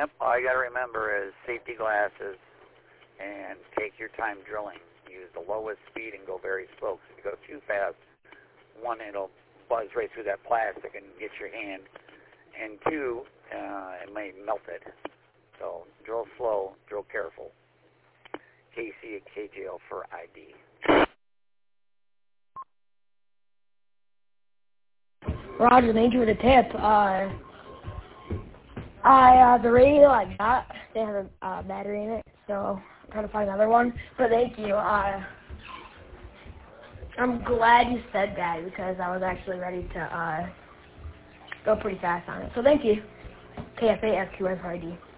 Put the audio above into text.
Yep, all you got to remember is safety glasses and take your time drilling. Use the lowest speed and go very slow. Because if you go too fast, one, it'll buzz right through that plastic and get your hand, and two, it may melt it. So drill slow, drill careful. Casey at KJL for ID. Roger, thank you for the tip. The radio I got, they have a battery in it, so I'm trying to find another one. But thank you. I'm glad you said that because I was actually ready to go pretty fast on it. So thank you. KFA FQN for ID.